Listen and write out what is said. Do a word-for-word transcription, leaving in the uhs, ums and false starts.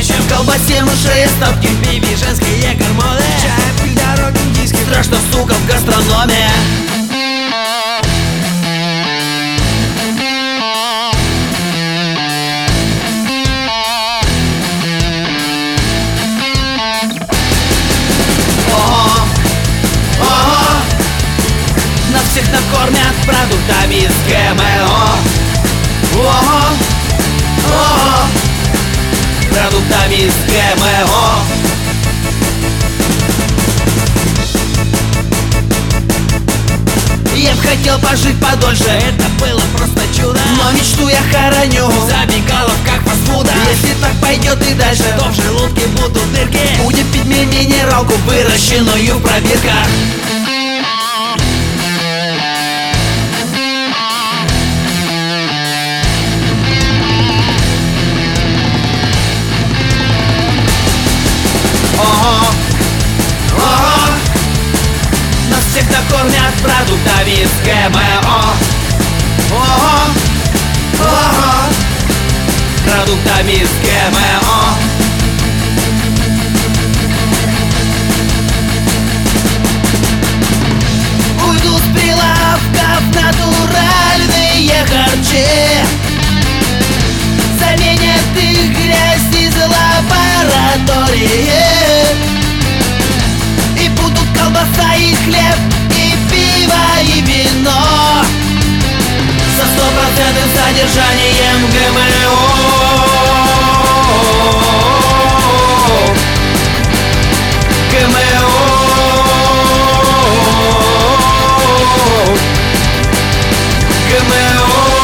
вкуснее, чем в колбасе, мышей, стопки, в пиве, женские гормоны, чай, пыль, дороги, диски. Страшно, сука, в гастрономе. Всех накормят продуктами с ГМО. Ого, ого, продуктами с ГМО. Я б хотел пожить подольше, это было просто чудо. Но мечту я хороню в забегаловках фастфуда. Если так пойдет и дальше, то в желудке будут дырки. Будем пить мне минералку, выращенную в пробирках. Ого, ого, нас всех накормят продуктами с ГМО. Ого, ого, продуктами с ГМО. Уйдут с прилавков натуральные харчи, заменят их грязь из лаборатории. И будут колбаса и хлеб, и пиво, и вино со стопроцентным содержанием ГМО. ГМО. ГМО.